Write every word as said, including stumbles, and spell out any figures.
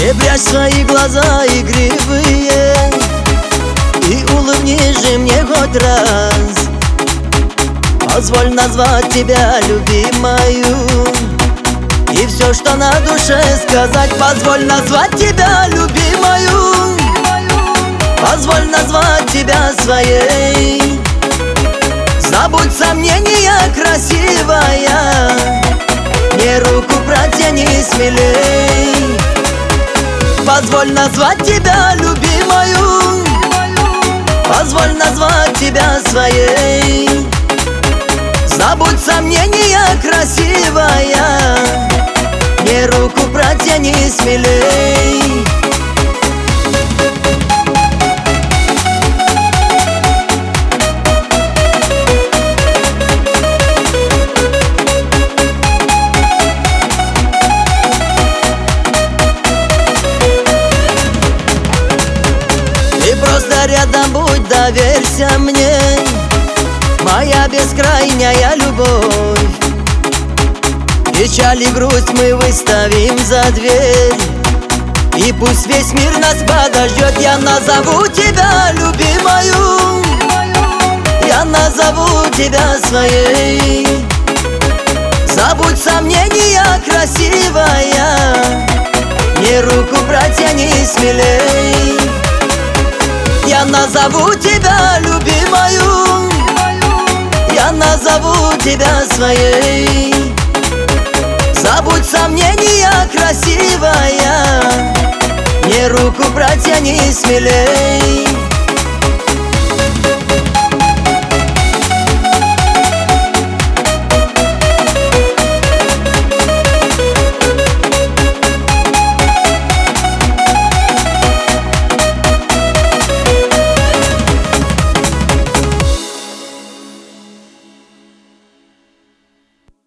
Не прячь свои глаза игривые и улыбнись же мне хоть раз. Позволь назвать тебя любимою и все, что на душе сказать. Позволь назвать тебя любимою, позволь назвать тебя своей. Забудь сомнения, красивая, мне руку протяни смелей. Позволь назвать тебя любимою, позволь назвать тебя своей. Забудь сомнения, красивая, мне руку протяни смелей. Ты просто рядом будь, доверься мне, моя бескрайняя любовь. Печаль и грусть мы выставим за дверь, и пусть весь мир нас подождет. Я назову тебя любимою, я назову тебя своей. Забудь сомнения, красивая, мне руку протяни смелей. Я назову тебя любимою, я назову тебя своей. Забудь сомнения, красивая, мне руку протяни смелей.